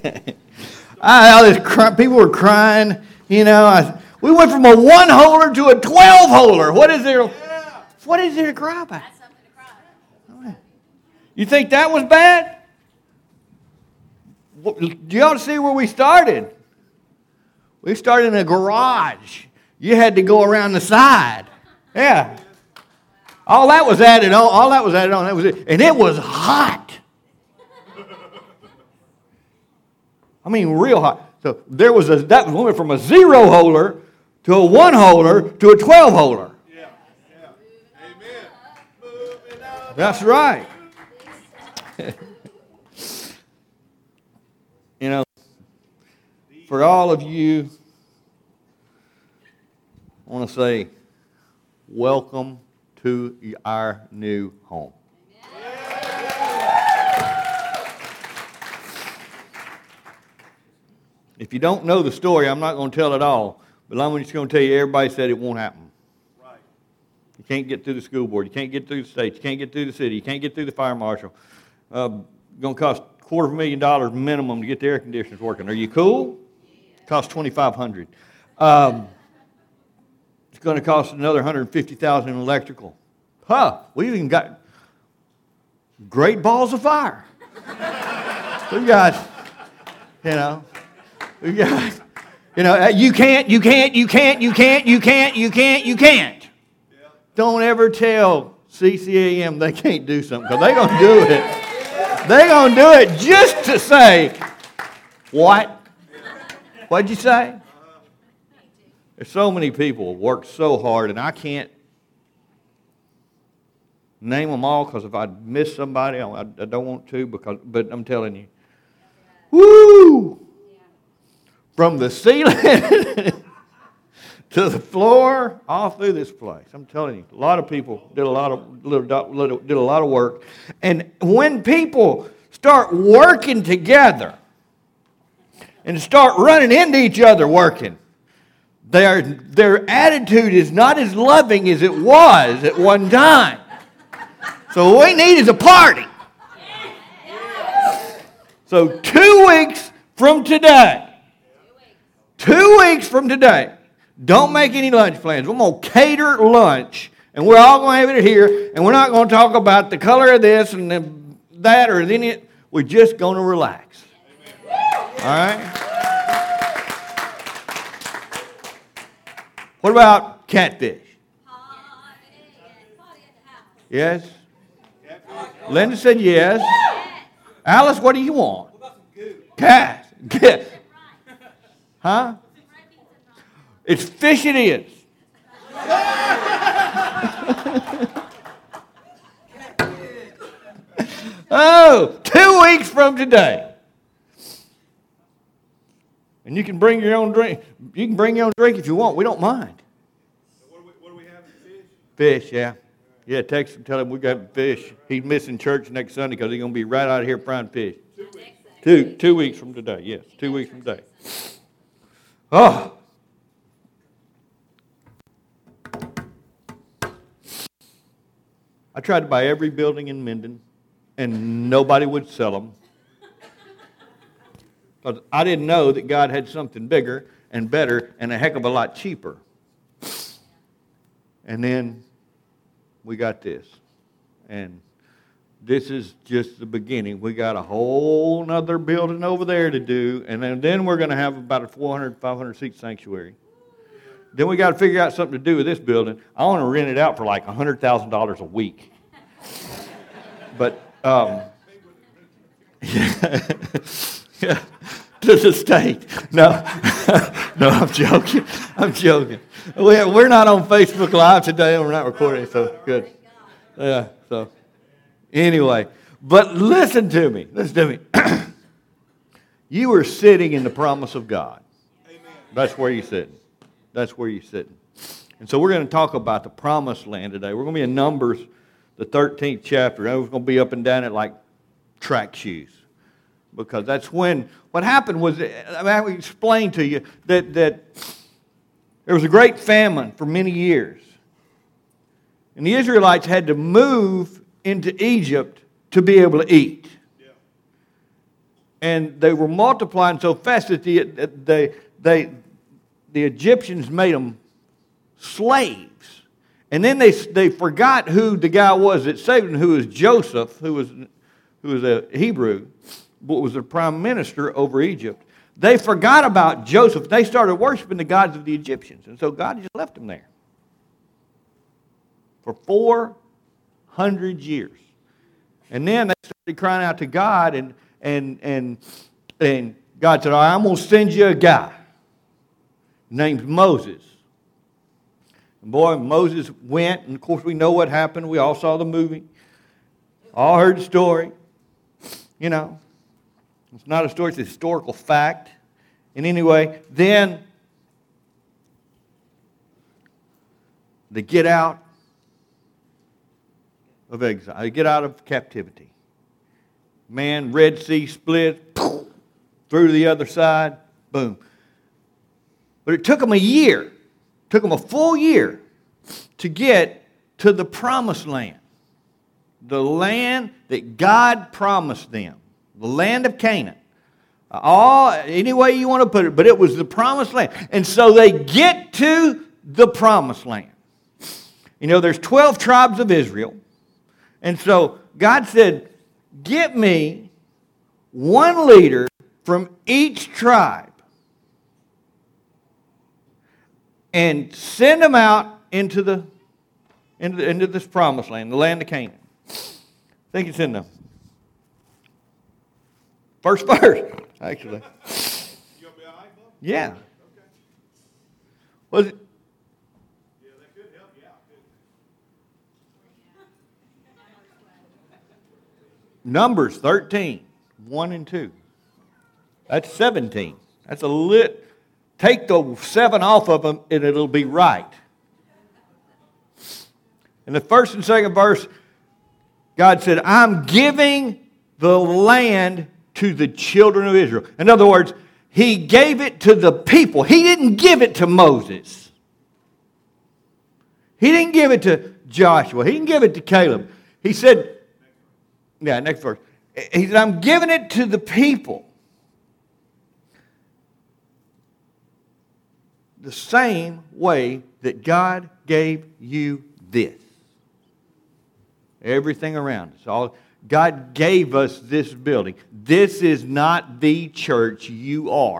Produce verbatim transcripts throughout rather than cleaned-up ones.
I, all this cry, people were crying. You know, I, we went from a one-holer to a twelve-holer. What is there? Yeah. What is there to cry about? That's something to cry about. You think that was bad? You ought to see where we started. We started in a garage. You had to go around the side. Yeah. All that was added on. All that was added on. That was it. And it was hot. I mean, real hot. So there was a, that went from a zero-holer to a one-holer to a twelve-holer. Yeah. Yeah. Amen. That's right. You know, for all of you, I want to say, welcome to our new home. If you don't know the story, I'm not going to tell it all, but I'm just going to tell you, everybody said it won't happen. Right. You can't get through the school board. You can't get through the state. You can't get through the city. You can't get through the fire marshal. Uh, going to cost a quarter of a million dollars minimum to get the air conditioners working. Are you cool? Cost twenty-five hundred dollars. Um, it's going to cost another one hundred fifty thousand dollars in electrical. Huh? We even got great balls of fire. We got, you know, we got, you know, you can't, you can't, you can't, you can't, you can't, you can't, you can't. Yeah. Don't ever tell C C A M they can't do something, because they're going to do it. They're going to do it just to say, what? What'd you say? There's so many people who work so hard, and I can't name them all, because if I miss somebody, I, I don't want to, because, but I'm telling you, woo! From the ceiling to the floor, all through this place. I'm telling you, a lot of people did a lot of little, little, did a lot of work, and when people start working together and start running into each other working, their their attitude is not as loving as it was at one time. So what we need is a party. So two weeks from today, two weeks from today, don't make any lunch plans. We're going to cater lunch, and we're all going to have it here, and we're not going to talk about the color of this and the, that or any. We're just going to relax. All right? What about catfish? Yes? Linda said yes. Alice, what do you want? Cat. Get. Huh? It's fish it is. Oh, two weeks from today. And you can bring your own drink. You can bring your own drink if you want. We don't mind. So what, do we, what do we have? Fish? Fish, yeah. Yeah, text him, tell him we got fish. He's missing church next Sunday because he's going to be right out here frying fish. Two weeks. Two, two weeks from today, yes. Two weeks from today. Oh. I tried to buy every building in Minden, and nobody would sell them. Because I didn't know that God had something bigger and better and a heck of a lot cheaper. And then we got this. And this is just the beginning. We got a whole nother building over there to do. And then, then we're going to have about a four hundred, five hundred seat sanctuary. Then we got to figure out something to do with this building. I want to rent it out for like one hundred thousand dollars a week. But, um, yeah, yeah, to the state. No, no, I'm joking. I'm joking. We're not on Facebook Live today, and we're not recording, so good. Yeah, so anyway, but listen to me. Listen to me. You are sitting in the promise of God. That's where you're sitting. That's where you're sitting. And so we're going to talk about the promised land today. We're going to be in Numbers, the thirteenth chapter. And we're going to be up and down it like track shoes. Because that's when, what happened was, I mean, I explained to you that, that there was a great famine for many years. And the Israelites had to move into Egypt to be able to eat. Yeah. and they were multiplying so fast that the, they, they, the Egyptians made them slaves. And then they, they forgot who the guy was that saved them, who was Joseph, who was, who was a Hebrew, but was the prime minister over Egypt. They forgot about Joseph. They started worshiping the gods of the Egyptians. And so God just left them there for four hundred years. And then they started crying out to God, and, and, and, and God said, all right, I'm going to send you a guy named Moses. And boy, Moses went, and of course we know what happened. We all saw the movie. All heard the story. You know. It's not a story, it's a historical fact. And anyway, then they get out of exile. They get out of captivity. Man, Red Sea split, through to the other side, boom. But it took them a year, it took them a full year to get to the promised land. The land that God promised them. The land of Canaan. All, any way you want to put it, but it was the promised land. And so they get to the promised land. You know, there's twelve tribes of Israel. And so God said, get me one leader from each tribe and send them out into the into, the, into this promised land, the land of Canaan. I think it's in the first verse, actually. You gonna be all right, Bob? Yeah. Okay. Was it? Yeah, that could help you out, couldn't it? Numbers thirteen, one and two. That's seventeen. That's a lit. Take the seven off of them and it'll be right. In the first and second verse, God said, I'm giving the land to the children of Israel. In other words, He gave it to the people. He didn't give it to Moses. He didn't give it to Joshua. He didn't give it to Caleb. He said, yeah, next verse. He said, I'm giving it to the people. The same way that God gave you this. Everything around us. All, God gave us this building. This is not the church, you are.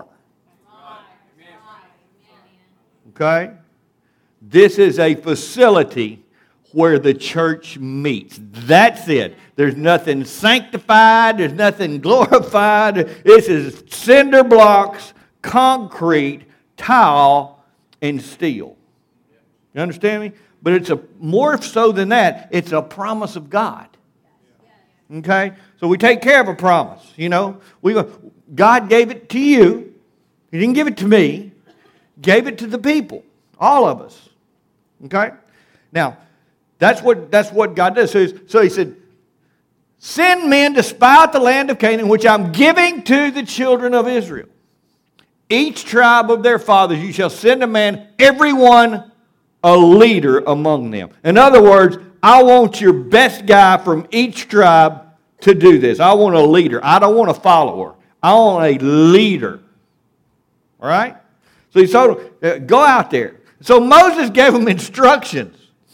Okay? This is a facility where the church meets. That's it. There's nothing sanctified. There's nothing glorified. This is cinder blocks, concrete, tile, and steel. You understand me? But it's a more so than that. It's a promise of God. Okay? So we take care of a promise. You know, we God gave it to you. He didn't give it to me. Gave it to the people. All of us. Okay? Now, that's what that's what God does. So, so He said, send men to spy out the land of Canaan, which I'm giving to the children of Israel. Each tribe of their fathers you shall send a man, every one a leader among them. In other words, I want your best guy from each tribe to do this. I want a leader. I don't want a follower. I want a leader. All right? So he told them, go out there. So Moses gave them instructions.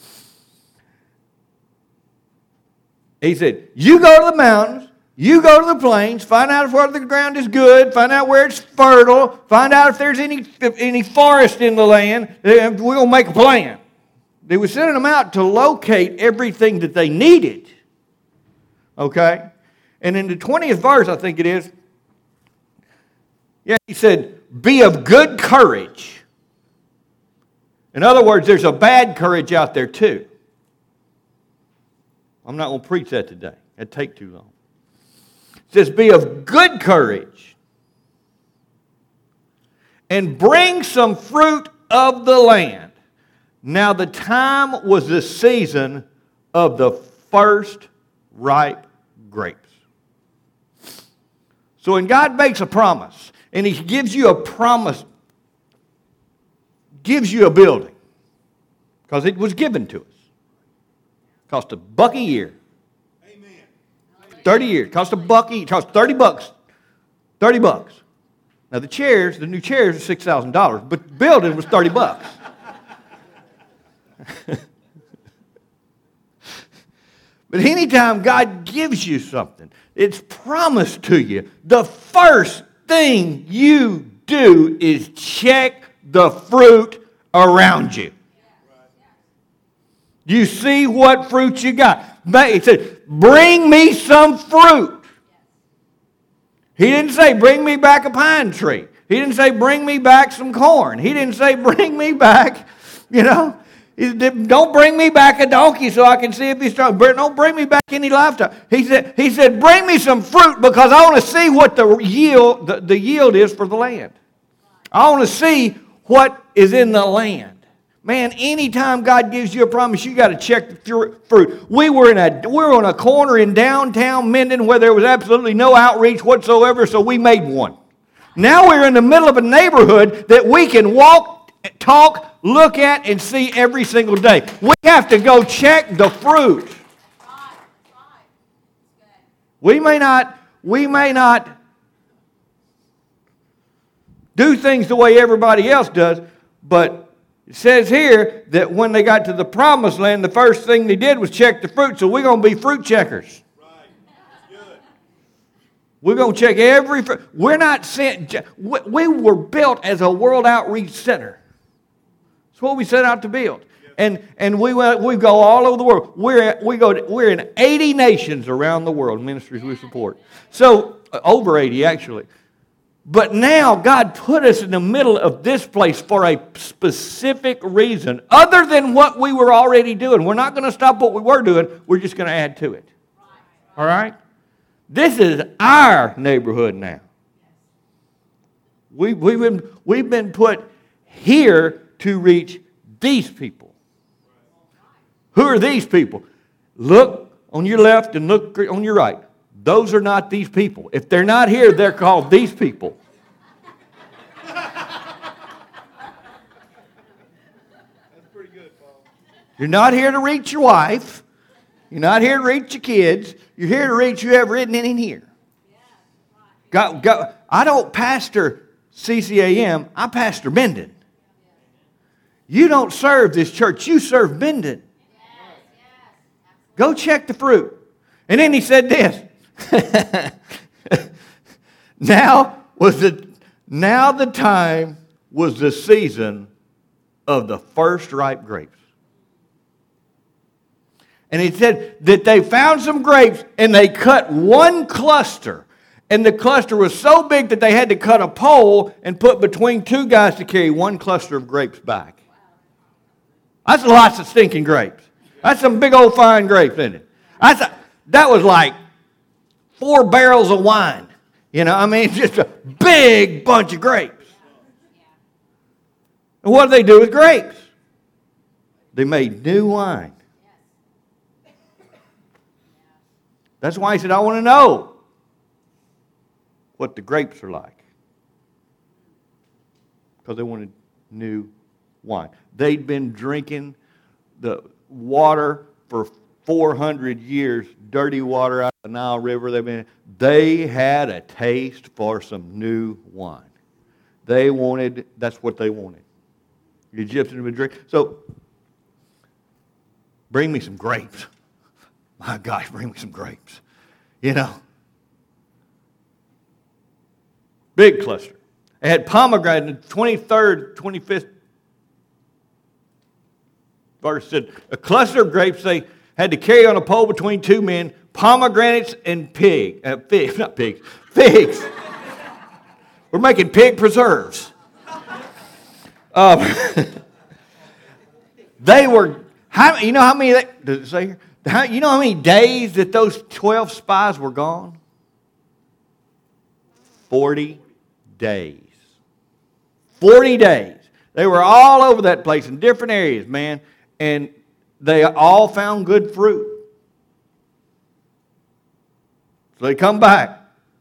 He said, you go to the mountains, you go to the plains, find out if where the ground is good, find out where it's fertile, find out if there's any, if any forest in the land, and we're going to make a plan. They were sending them out to locate everything that they needed. Okay? And in the twentieth verse, I think it is, yeah, he said, be of good courage. In other words, there's a bad courage out there too. I'm not going to preach that today. It'd take too long. It says, be of good courage and bring some fruit of the land. Now the time was the season of the first ripe grapes. So when God makes a promise, and He gives you a promise, gives you a building, because it was given to us. Cost a buck a year. Amen. thirty years. Cost a buck a year. Cost thirty bucks thirty bucks. Now the chairs, the new chairs are six thousand dollars, but the building was thirty bucks. But anytime God gives you something, it's promised to you, the first thing you do is check the fruit around you. You see what fruit you got. He said, bring me some fruit. He didn't say, bring me back a pine tree. He didn't say, bring me back some corn. He didn't say, bring me back, you know, don't bring me back a donkey so I can see if he's strong. Don't bring me back any livestock. He said, he said, bring me some fruit because I want to see what the yield, the, the yield is for the land. I want to see what is in the land. Man, anytime God gives you a promise, you got to check the fruit. We were in a we were on a corner in downtown Minden where there was absolutely no outreach whatsoever, so we made one. Now we're in the middle of a neighborhood that we can walk, talk, look at, and see every single day. We have to go check the fruit. We may not, we may not do things the way everybody else does, but it says here that when they got to the promised land, the first thing they did was check the fruit. So we're going to be fruit checkers. Right. Good. We're going to check every fruit. We're not sent. We were built as a world outreach center. That's what we set out to build. And and we went, we go all over the world. We're we go to, we're in eighty nations around the world. Ministries we support. So uh, over eighty actually. But now God put us in the middle of this place for a specific reason, other than what we were already doing. We're not going to stop what we were doing. We're just going to add to it. All right? This is our neighborhood now. We, we've, been, we've been put here to reach these people. Who are these people? Look on your left and look on your right. Those are not these people. If they're not here, they're called these people. That's pretty good, Paul. You're not here to reach your wife. You're not here to reach your kids. You're here to reach whoever isn't in here. Go, go. I don't pastor C C A M. I pastor Minden. You don't serve this church. You serve Minden. Go check the fruit. And then he said this. now was the now the time was the season of the first ripe grapes. And he said that they found some grapes and they cut one cluster. And the cluster was so big that they had to cut a pole and put between two guys to carry one cluster of grapes back. That's lots of stinking grapes. That's some big old fine grapes, isn't it? That's a, that was like four barrels of wine. You know, I mean, just a big bunch of grapes. And what did they do with grapes? They made new wine. That's why he said, I want to know what the grapes are like. Because they wanted new wine. They'd been drinking the water for four hundred years, dirty water out of the Nile River. They've been, they had a taste for some new wine. They wanted, that's what they wanted. The Egyptians had been drinking. So, bring me some grapes. My gosh, bring me some grapes. You know. Big cluster. It had pomegranate in the twenty-third, twenty-fifth verse said, a cluster of grapes they had to carry on a pole between two men, pomegranates and pig, uh, figs, not pigs, figs. We're making pig preserves. Um, they were, how, you know how many, does it say here? How, you know how many days that those twelve spies were gone? Forty days. Forty days. They were all over that place in different areas, man, and they all found good fruit. So they come back.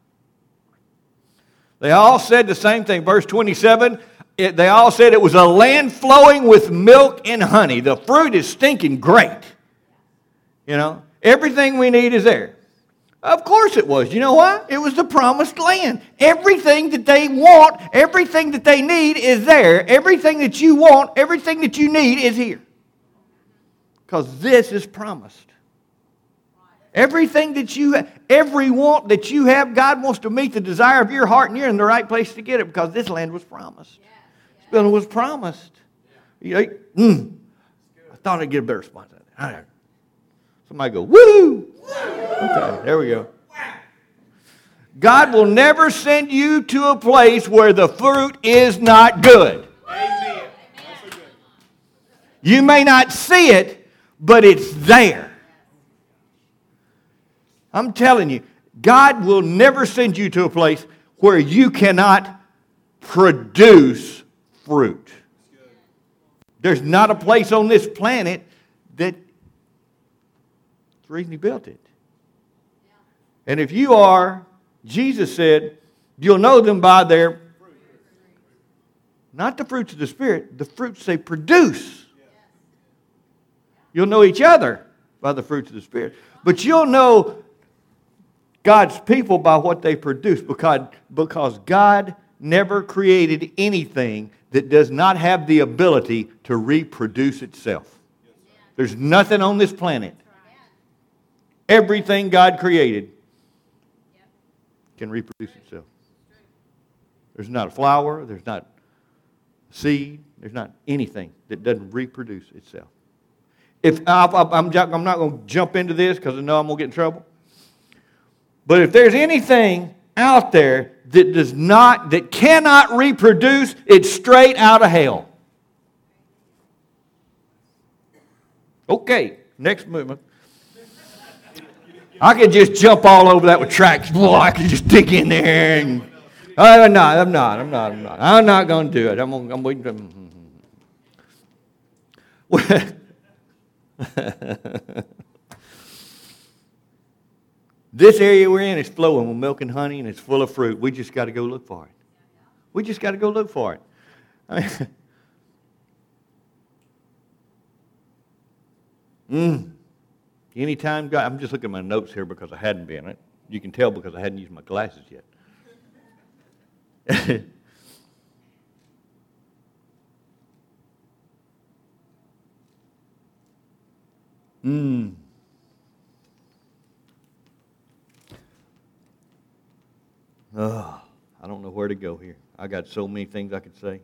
They all said the same thing. Verse twenty-seven, it, they all said it was a land flowing with milk and honey. The fruit is stinking great. You know, everything we need is there. Of course it was. You know why? It was the promised land. Everything that they want, everything that they need is there. Everything that you want, everything that you need is here. Because this is promised. Everything that you, every want that you have, God wants to meet the desire of your heart, and you're in the right place to get it because this land was promised. This building was promised. You know, mm, I thought I'd get a better response out of that. Somebody go, woo! Okay, there we go. God will never send you to a place where the fruit is not good. Amen. You may not see it, but it's there. I'm telling you, God will never send you to a place where you cannot produce fruit. There's not a place on this planet that it's the reason He built it. And if you are, Jesus said, you'll know them by their, not the fruits of the Spirit, the fruits they produce. You'll know each other by the fruits of the Spirit. But you'll know God's people by what they produce, because, because God never created anything that does not have the ability to reproduce itself. There's nothing on this planet. Everything God created can reproduce itself. There's not a flower, there's not a seed, there's not anything that doesn't reproduce itself. If I, I'm, I'm not going to jump into this because I know I'm going to get in trouble. But if there's anything out there that does not, that cannot reproduce, it's straight out of hell. Okay, next movement. I could just jump all over that with tracks. Boy, I could just dig in there and... I'm not, I'm not, I'm not, I'm not. I'm not going to do it. I'm, gonna, I'm waiting to... This area we're in is flowing with milk and honey, and it's full of fruit. We just got to go look for it. We just got to go look for it. I mean, mm. Anytime God, I'm just looking at my notes here because I hadn't been. It. You can tell because I hadn't used my glasses yet. mm. Oh, I don't know where to go here. I got so many things I could say.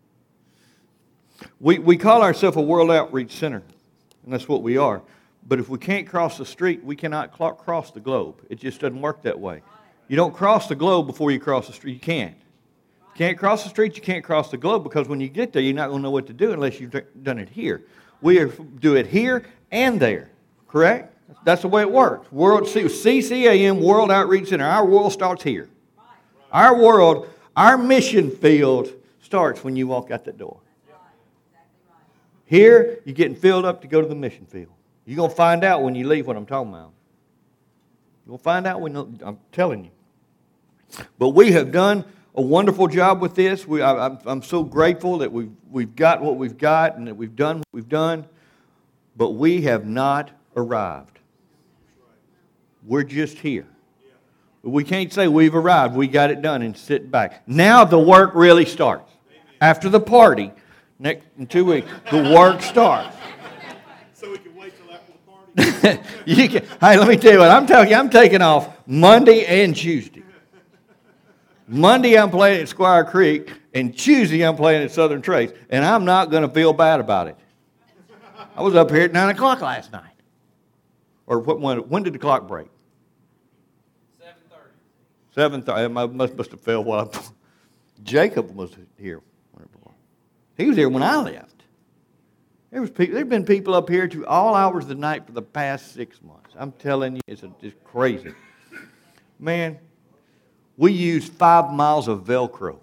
We we call ourselves a World Outreach Center, and that's what we are. But if we can't cross the street, we cannot cl- cross the globe. It just doesn't work that way. You don't cross the globe before you cross the street. You can't. You can't cross the street, you can't cross the globe, because when you get there, you're not going to know what to do unless you've done it here. We are, do it here and there, correct? That's the way it works. World C C A M, World Outreach Center. Our world starts here. Our world, our mission field starts when you walk out that door. Here, you're getting filled up to go to the mission field. You're going to find out when you leave what I'm talking about. You're going to find out when I'm telling you. But we have done a wonderful job with this. We, I, I'm, I'm so grateful that we've, we've got what we've got and that we've done what we've done. But we have not arrived. We're just here. We can't say we've arrived. We got it done and sit back. Now the work really starts. After the party, next in two weeks, the work starts. So we can wait till after the party. you can, hey, let me tell you what I'm talking. I'm taking off Monday and Tuesday. Monday I'm playing at Squire Creek, and Tuesday I'm playing at Southern Trace, and I'm not going to feel bad about it. I was up here at nine o'clock last night. Or what? When, when did the clock break? Seven thirty. I must must have fell while I, Jacob was here. He was here when I left. There was people. There've been people up here to all hours of the night for the past six months. I'm telling you, it's a, it's crazy. Man, we used five miles of Velcro.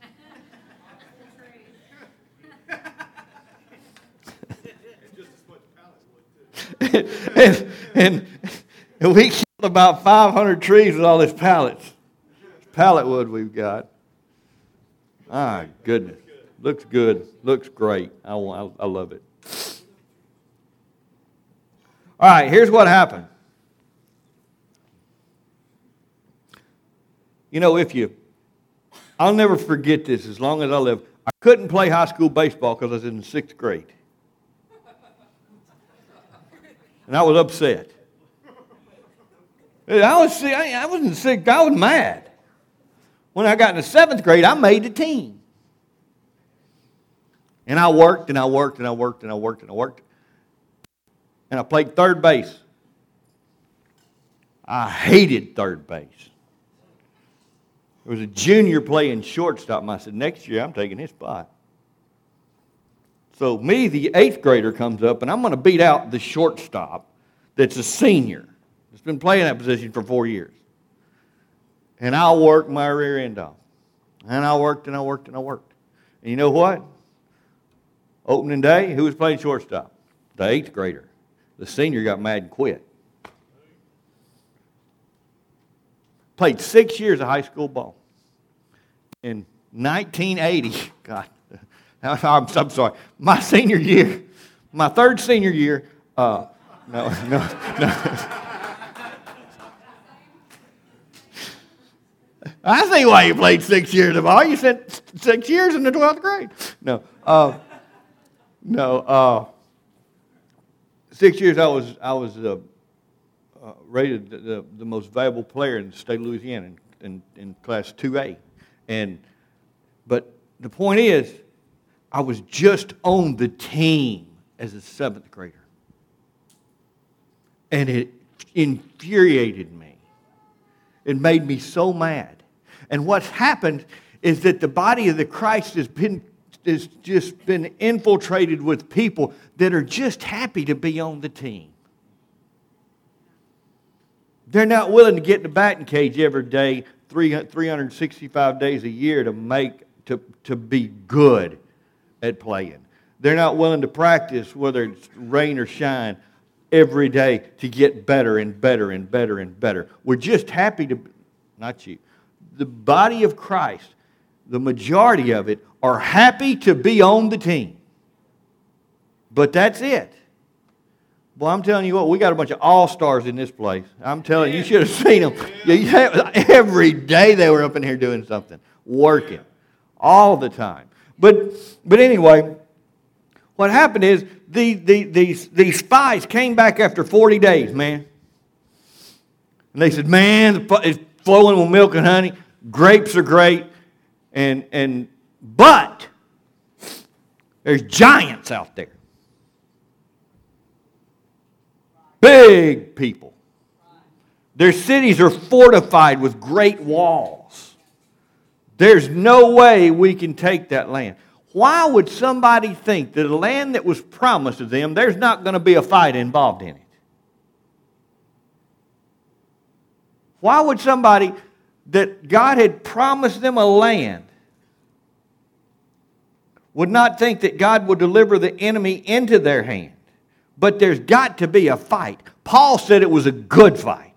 and, and, and we killed about five hundred trees with all this pallets. Pallet wood we've got. Ah, goodness. Looks good. Looks great. I, I, I love it. All right, here's what happened. You know, if you, I'll never forget this as long as I live. I couldn't play high school baseball because I was in the sixth grade. And I was upset. I was, I wasn't sick, I was mad. When I got in the seventh grade, I made the team. And I worked and I worked and I worked and I worked and I worked. And I played third base. I hated third base. There was a junior playing shortstop, and I said, next year I'm taking his spot. So me, the eighth grader, comes up, and I'm going to beat out the shortstop that's a senior. That's been playing that position for four years. And I worked my rear end off. And I worked and I worked and I worked. And you know what? Opening day, who was playing shortstop? The eighth grader. The senior got mad and quit. Played six years of high school ball. In nineteen eighty, God, I'm, I'm sorry, my senior year, my third senior year, uh, no, no, no. I see why you played six years of ball. You said six years in the twelfth grade. No, uh, no, uh, six years I was, I was uh, uh, rated the, the, the most valuable player in the state of Louisiana in, in, in class two A. And, but the point is, I was just on the team as a seventh grader. And it infuriated me. It made me so mad. And what's happened is that the body of the Christ has been has just been infiltrated with people that are just happy to be on the team. They're not willing to get in the batting cage every day, three hundred sixty-five days a year to make to, to be good at playing. They're not willing to practice, whether it's rain or shine, every day to get better and better and better and better. We're just happy to, not you, the body of Christ, the majority of it, are happy to be on the team. But that's it. Well, I'm telling you what, we got a bunch of all-stars in this place. I'm telling you, you should have seen them. Every day they were up in here doing something, working, all the time. But but anyway, what happened is the, the, these, these spies came back after forty days, man. And they said, man, it's flowing with milk and honey. Grapes are great. And, and but there's giants out there. Big people. Their cities are fortified with great walls. There's no way we can take that land. Why would somebody think that a land that was promised to them, there's not going to be a fight involved in it? Why would somebody that God had promised them a land would not think that God would deliver the enemy into their hand? But there's got to be a fight. Paul said it was a good fight.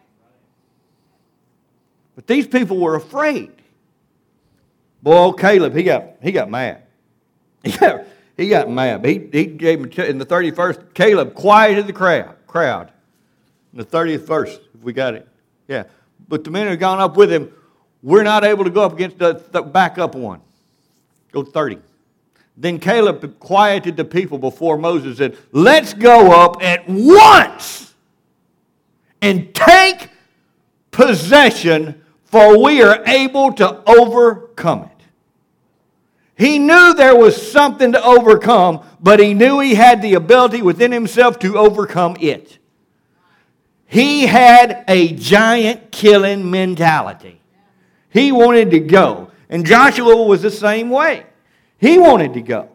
But these people were afraid. Boy, old Caleb, he got, he got mad. He got, he got mad. He, he gave him, in the thirty-first, Caleb quieted the crowd. crowd. In the thirtieth verse, if we got it. Yeah. But the men who had gone up with him, we're not able to go up against the, the backup one. Go thirty. Then Caleb quieted the people before Moses and said, let's go up at once and take possession, for we are able to overcome it. He knew there was something to overcome, but he knew he had the ability within himself to overcome it. He had a giant killing mentality. He wanted to go. And Joshua was the same way. He wanted to go.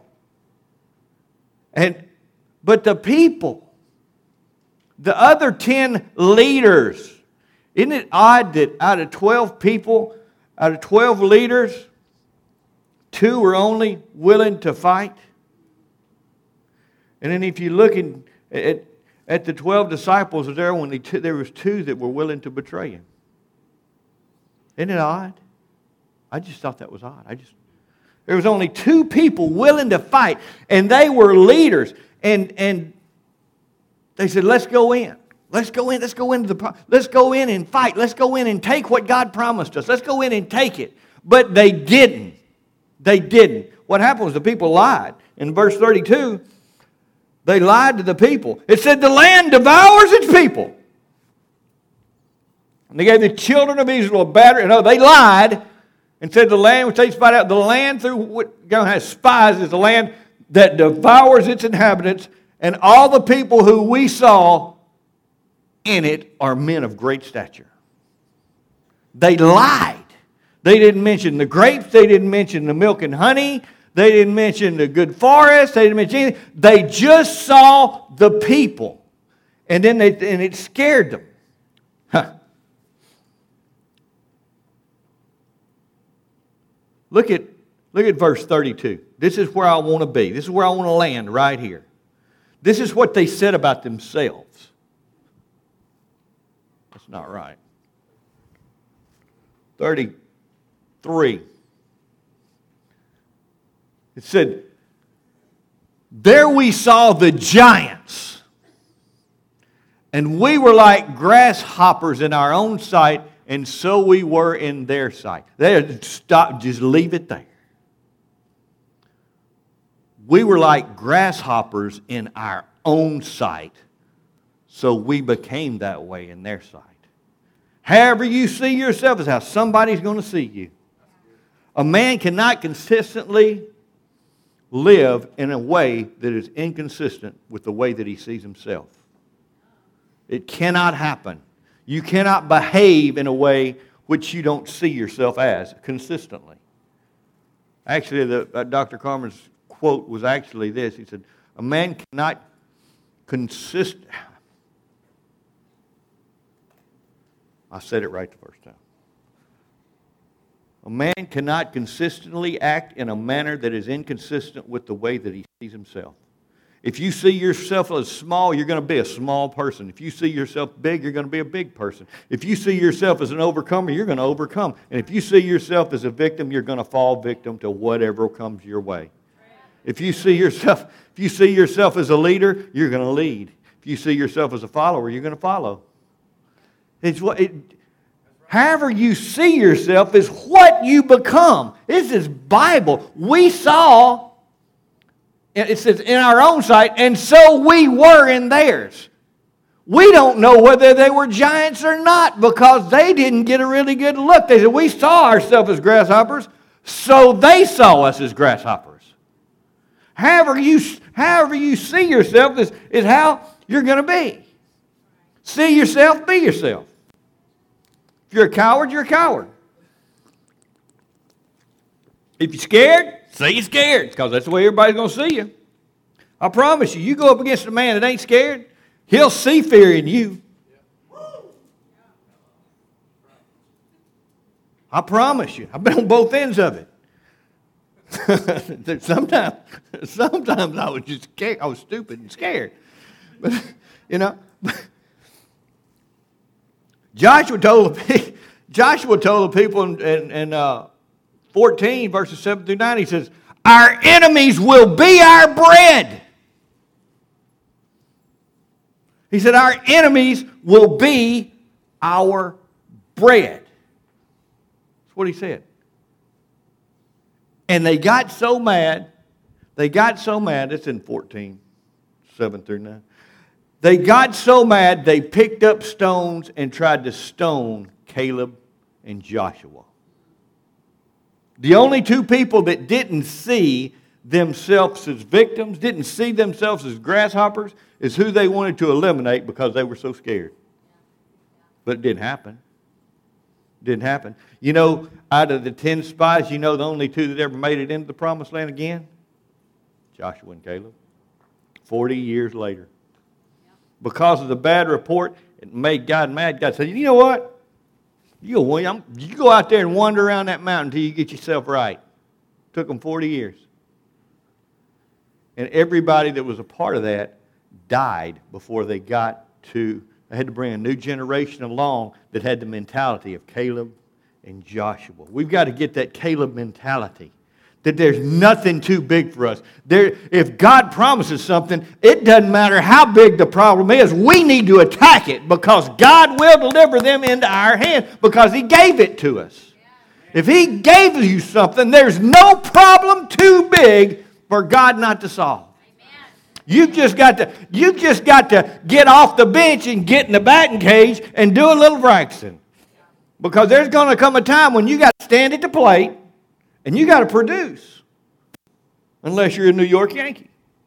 And but the people, the other ten leaders, isn't it odd that out of twelve people, out of twelve leaders, two were only willing to fight? And then if you look in, at, at the twelve disciples, there, when they, there was two that were willing to betray him. Isn't it odd? I just thought that was odd. I just There was only two people willing to fight, and they were leaders. And, and they said, let's go in. Let's go in, let's go into the, let's go in and fight. Let's go in and take what God promised us. Let's go in and take it. But they didn't. They didn't. What happened was the people lied. In verse thirty-two, they lied to the people. It said the land devours its people. And they gave the children of Israel a battery. No, they lied and said the land which they spied out, the land through what God has spies is the land that devours its inhabitants, and all the people who we saw in it are men of great stature. They lied. They didn't mention the grapes. They didn't mention the milk and honey. They didn't mention the good forest. They didn't mention anything. They just saw the people. And then they, and it scared them. Huh. Look at, look at verse thirty-two. This is where I want to be. This is where I want to land right here. This is what they said about themselves. That's not right. thirty-three. It said, there we saw the giants, and we were like grasshoppers in our own sight, and so we were in their sight. There, stop, just leave it there. We were like grasshoppers in our own sight, so we became that way in their sight. However you see yourself is how somebody's going to see you. A man cannot consistently live in a way that is inconsistent with the way that he sees himself. It cannot happen. You cannot behave in a way which you don't see yourself as consistently. Actually, the, uh, Doctor Carmen's quote was actually this. He said, a man cannot consist... I said it right the first time. A man cannot consistently act in a manner that is inconsistent with the way that he sees himself. If you see yourself as small, you're going to be a small person. If you see yourself big, you're going to be a big person. If you see yourself as an overcomer, you're going to overcome. And if you see yourself as a victim, you're going to fall victim to whatever comes your way. If you see yourself, if you see yourself as a leader, you're going to lead. If you see yourself as a follower, you're going to follow. It's what it, however you see yourself is what you become. This is Bible. We saw, it says, in our own sight, and so we were in theirs. We don't know whether they were giants or not because they didn't get a really good look. They said, we saw ourselves as grasshoppers, so they saw us as grasshoppers. However you, however you see yourself is, is how you're going to be. See yourself, be yourself. If you're a coward, you're a coward. If you're scared, say you're scared, because that's the way everybody's going to see you. I promise you, you go up against a man that ain't scared, he'll see fear in you. I promise you. I've been on both ends of it. sometimes, sometimes I was just scared. I was stupid and scared. But, you know... Joshua told the, Joshua told the people in, in, in uh, fourteen, verses seven through nine, he says, our enemies will be our bread. He said, our enemies will be our bread. That's what he said. And they got so mad, they got so mad, it's in fourteen, seven through nine. They got so mad, they picked up stones and tried to stone Caleb and Joshua. The only two people that didn't see themselves as victims, didn't see themselves as grasshoppers, is who they wanted to eliminate because they were so scared. But it didn't happen. It didn't happen. You know, out of the ten spies, you know the only two that ever made it into the promised land again? Joshua and Caleb. Forty years later. Because of the bad report, it made God mad. God said, you know what? You go, you go out there and wander around that mountain until you get yourself right. Took them forty years. And everybody that was a part of that died before they got to, they had to bring a new generation along that had the mentality of Caleb and Joshua. We've got to get that Caleb mentality. that there's nothing too big for us. There, if God promises something, it doesn't matter how big the problem is. We need to attack it because God will deliver them into our hand because He gave it to us. If He gave you something, there's no problem too big for God not to solve. You've just got to, you've just got to get off the bench and get in the batting cage and do a little practicing. Because there's going to come a time when you got to stand at the plate and you got to produce. Unless you're a New York Yankee.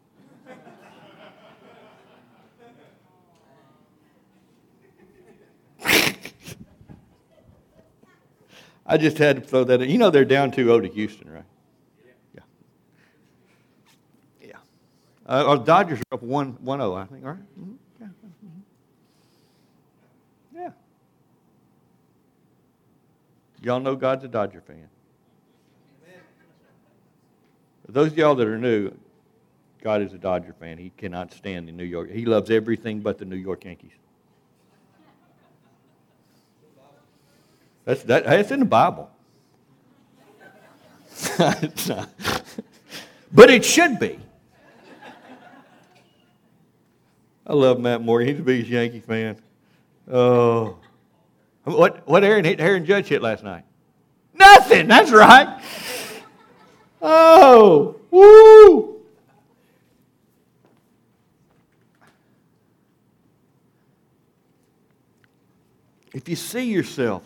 I just had to throw that in. You know they're down two oh to Houston, right? Yeah. Yeah. Uh, our Dodgers are up one oh, I think, right? Mm-hmm. Yeah. Mm-hmm. Yeah. Y'all know God's a Dodger fan. Those of y'all that are new, God is a Dodger fan. He cannot stand in New York. He loves everything but the New York Yankees. That's that. That's in the Bible. It's not. But it should be. I love Matt Morgan. He's a big Yankee fan. Oh, what what Aaron hit Aaron Judge hit last night? Nothing. That's right. Oh, woo! If you see yourself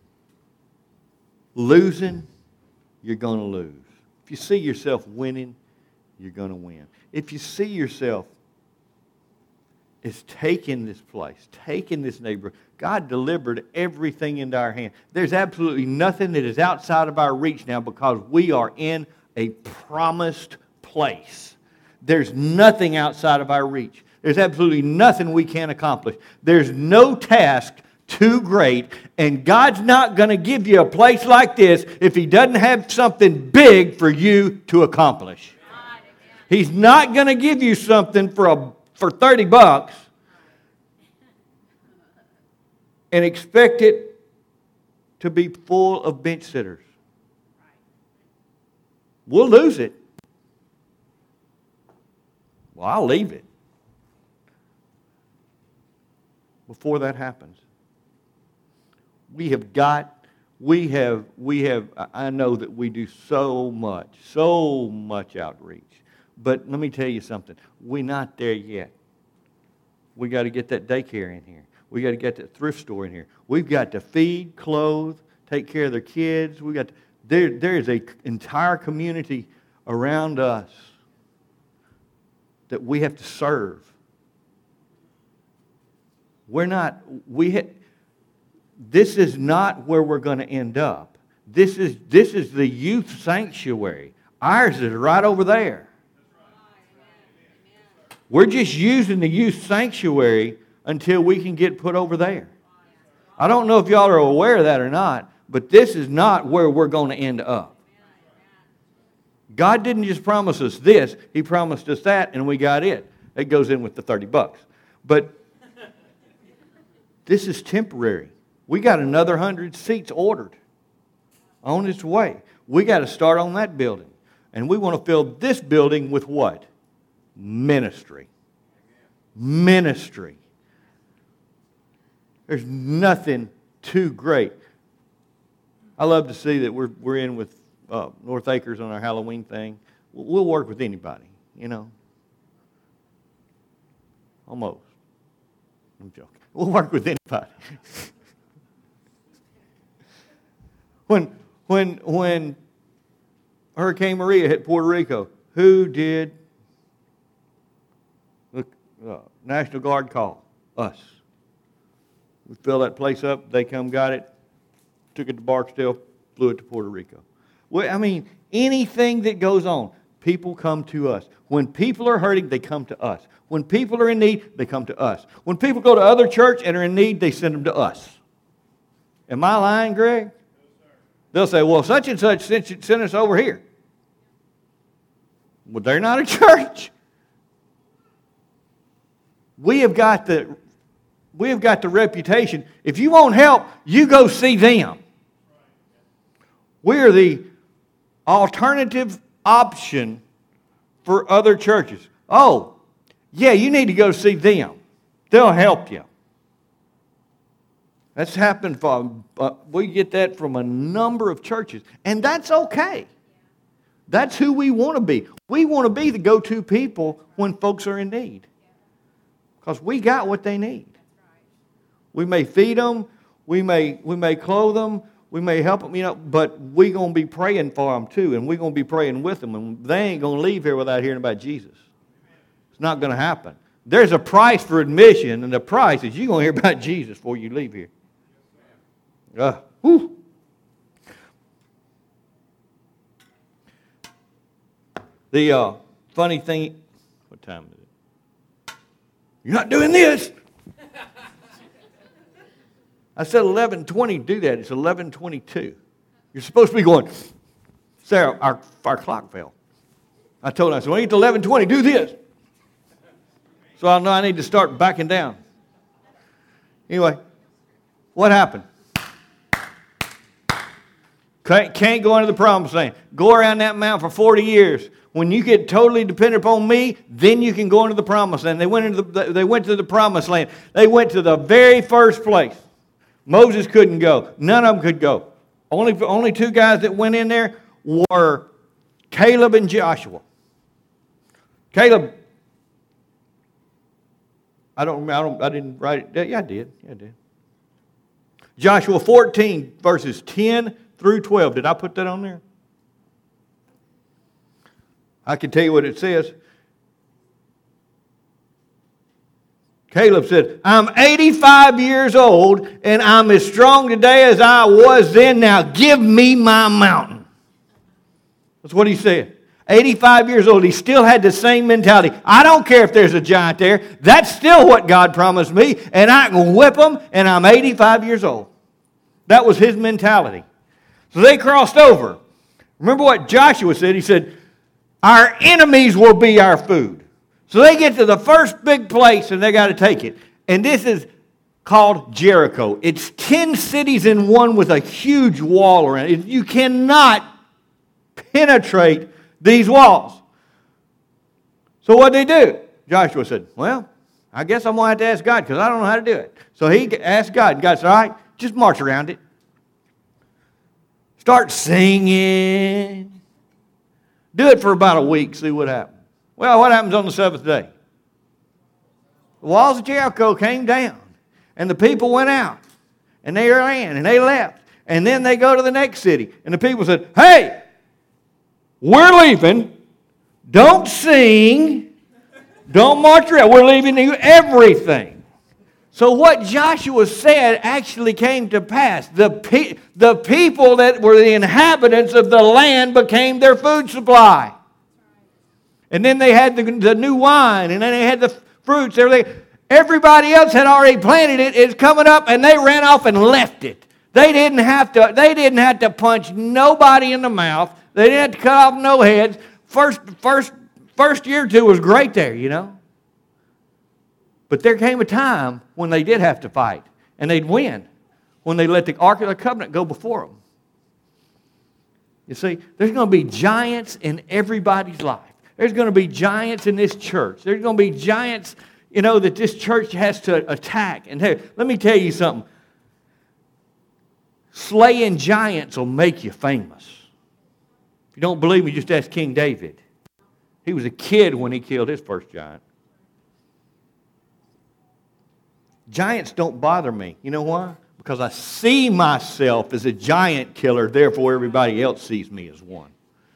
losing, you're going to lose. If you see yourself winning, you're going to win. If you see yourself as taking this place, taking this neighborhood, God delivered everything into our hand. There's absolutely nothing that is outside of our reach now because we are in a promised place. There's nothing outside of our reach. There's absolutely nothing we can't accomplish. There's no task too great, and God's not going to give you a place like this if He doesn't have something big for you to accomplish. He's not going to give you something for a for thirty bucks and expect it to be full of bench sitters. We'll lose it. Well, I'll leave it. Before that happens, we have got, we have, we have, I know that we do so much, so much outreach. But let me tell you something. We're not there yet. We got to get that daycare in here. We got to get that thrift store in here. We've got to feed, clothe, take care of their kids. We got to, there. There is an entire community around us that we have to serve. We're not. We. Ha, this is not where we're going to end up. This is this is the youth sanctuary. Ours is right over there. We're just using the youth sanctuary until we can get put over there. I don't know if y'all are aware of that or not, but this is not where we're going to end up. God didn't just promise us this, He promised us that, and we got it. It goes in with the thirty bucks. But this is temporary. We got another one hundred seats ordered on its way. We got to start on that building. And we want to fill this building with what? Ministry. Ministry. There's nothing too great. I love to see that we're we're in with uh, North Acres on our Halloween thing. We'll work with anybody, you know. Almost. I'm joking. We'll work with anybody. when when when Hurricane Maria hit Puerto Rico, who did the uh, National Guard call? Us. We filled that place up. They come, got it, took it to Barksdale, flew it to Puerto Rico. Well, I mean, anything that goes on, people come to us. When people are hurting, they come to us. When people are in need, they come to us. When people go to other church and are in need, they send them to us. Am I lying, Greg? No, sir. They'll say, well, such and such sent, sent us over here. Well, they're not a church. We have got the, we have got the reputation. If you want help, you go see them. We are the alternative option for other churches. Oh, yeah, you need to go see them. They'll help you. That's happened from, uh, we get that from a number of churches. And that's okay. That's who we want to be. We want to be the go-to people when folks are in need. Because we got what they need. We may feed them, we may, we may clothe them, we may help them, you know, but we're going to be praying for them too, and we're going to be praying with them, and they ain't going to leave here without hearing about Jesus. It's not going to happen. There's a price for admission, and the price is you're going to hear about Jesus before you leave here. Uh, whew. The uh, funny thing, what time is it? You're not doing this. I said eleven twenty, do that. It's eleven twenty-two. You're supposed to be going, Sarah, our, our clock fell. I told her, I said, when you get to eleven twenty, do this. So I know I need to start backing down. Anyway, what happened? Can't, can't go into the promised land. Go around that mountain for forty years. When you get totally dependent upon me, then you can go into the promised land. They went into the, they went to the promised land. They went to the very first place. Moses couldn't go. None of them could go. Only, only two guys that went in there were Caleb and Joshua. Caleb, I don't remember, I, don't, I didn't write it. Yeah, I did. Yeah, I did. Joshua fourteen, verses ten through twelve. Did I put that on there? I can tell you what it says. Caleb said, I'm eighty-five years old, and I'm as strong today as I was then. Now give me my mountain. That's what he said. eighty-five years old. He still had the same mentality. I don't care if there's a giant there. That's still what God promised me, and I can whip them, and I'm eighty-five years old. That was his mentality. So they crossed over. Remember what Joshua said? He said, our enemies will be our food. So they get to the first big place and they got to take it. And this is called Jericho. It's ten cities in one with a huge wall around it. You cannot penetrate these walls. So what did they do? Joshua said, well, I guess I'm going to have to ask God because I don't know how to do it. So he asked God. And God said, all right, just march around it. Start singing. Do it for about a week, see what happens. Well, what happens on the seventh day? The walls of Jericho came down, and the people went out, and they ran, and they left. And then they go to the next city, and the people said, hey, we're leaving. Don't sing. Don't march around. We're leaving you everything. So what Joshua said actually came to pass. The, pe- the people that were the inhabitants of the land became their food supply. And then they had the, the new wine, and then they had the fruits, everything. Everybody else had already planted it. It's coming up, and they ran off and left it. They didn't have to, they didn't have to punch nobody in the mouth. They didn't have to cut off no heads. First, first, first year or two was great there, you know. But there came a time when they did have to fight, and they'd win when they let the Ark of the Covenant go before them. You see, there's going to be giants in everybody's life. There's going to be giants in this church. There's going to be giants, you know, that this church has to attack. And hey, let me tell you something. Slaying giants will make you famous. If you don't believe me, just ask King David. He was a kid when he killed his first giant. Giants don't bother me. You know why? Because I see myself as a giant killer, therefore everybody else sees me as one.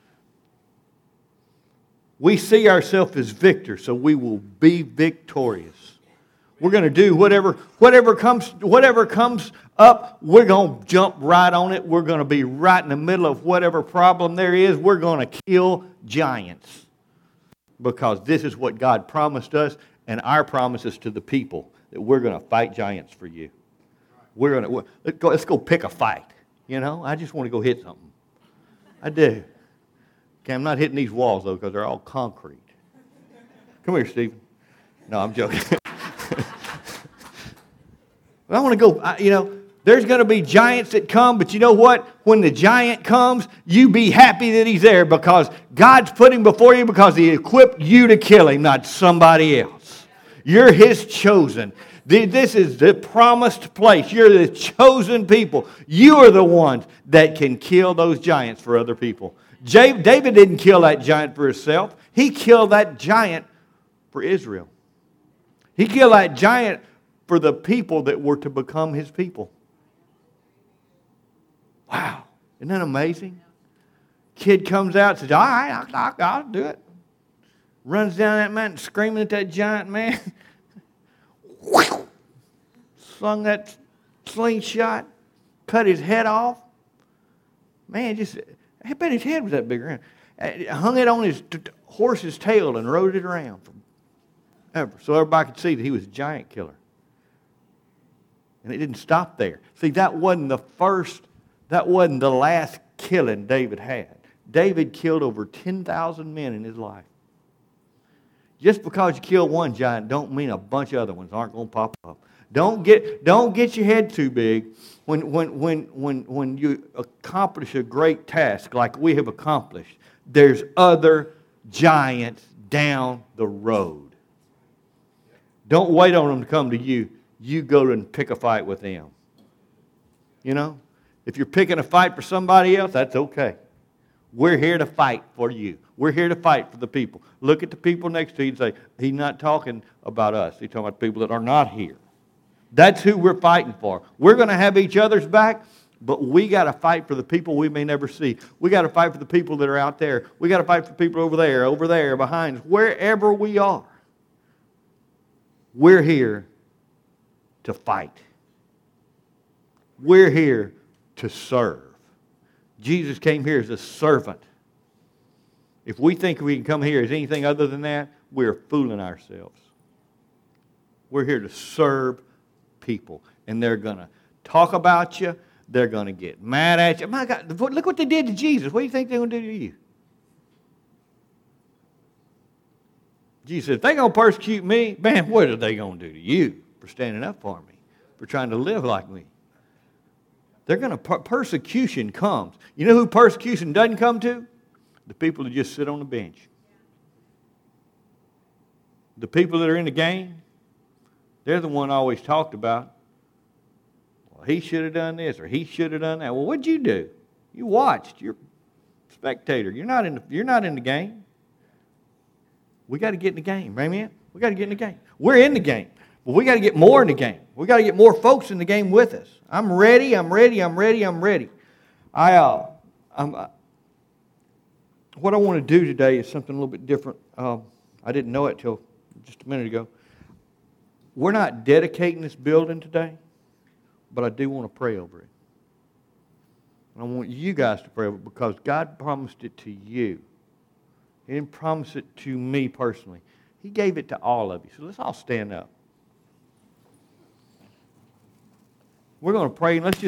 We see ourselves as victors, so we will be victorious. We're going to do whatever, whatever comes, whatever comes up, we're going to jump right on it. We're going to be right in the middle of whatever problem there is. We're going to kill giants. Because this is what God promised us, and our promises to the people, that we're going to fight giants for you. We're going to, let's go, let's go pick a fight. You know, I just want to go hit something. I do. Okay, I'm not hitting these walls, though, because they're all concrete. Come here, Stephen. No, I'm joking. I want to go, I, you know, There's going to be giants that come, but you know what? When the giant comes, you be happy that he's there because God's put him before you because he equipped you to kill him, not somebody else. You're his chosen. This is the promised place. You're the chosen people. You are the ones that can kill those giants for other people. David didn't kill that giant for himself. He killed that giant for Israel. He killed that giant for the people that were to become his people. Wow. Isn't that amazing? Kid comes out and says, all right, I'll, I'll do it. Runs down that mountain screaming at that giant man. Slung that slingshot. Cut his head off. Man, just, I bet his head was that big around. Hung it on his t- t- horse's tail and rode it around forever. So everybody could see that he was a giant killer. And it didn't stop there. See, that wasn't the first, that wasn't the last killing David had. David killed over ten thousand men in his life. Just because you kill one giant don't mean a bunch of other ones aren't going to pop up. Don't get, don't get your head too big when, when, when, when, when you accomplish a great task like we have accomplished. There's other giants down the road. Don't wait on them to come to you. You go and pick a fight with them. You know? If you're picking a fight for somebody else, that's okay. We're here to fight for you. We're here to fight for the people. Look at the people next to you and say, he's not talking about us. He's talking about the people that are not here. That's who we're fighting for. We're going to have each other's back, but we got to fight for the people we may never see. We got to fight for the people that are out there. We got to fight for people over there, over there, behind us, wherever we are. We're here to fight. We're here to serve. Jesus came here as a servant. If we think we can come here as anything other than that, we're fooling ourselves. We're here to serve people. And they're going to talk about you. They're going to get mad at you. My God, look what they did to Jesus. What do you think they're going to do to you? Jesus said, if they're going to persecute me, man, what are they going to do to you for standing up for me, for trying to live like me? They're going to, per- persecution comes. You know who persecution doesn't come to? The people that just sit on the bench. The people that are in the game, they're the one always talked about. Well, he should have done this or he should have done that. Well, what'd you do? You watched. You're a spectator. You're not in the, you're not in the game. We got to get in the game. Amen? We got to get in the game. We're in the game. But we got to get more in the game. We got to get more folks in the game with us. I'm ready. I'm ready. I'm ready. I'm ready. I, uh, I'm, uh, what I want to do today is something a little bit different. Um, I didn't know it till just a minute ago. We're not dedicating this building today, but I do want to pray over it. And I want you guys to pray over it because God promised it to you. He didn't promise it to me personally. He gave it to all of you. So let's all stand up. We're going to pray and let's just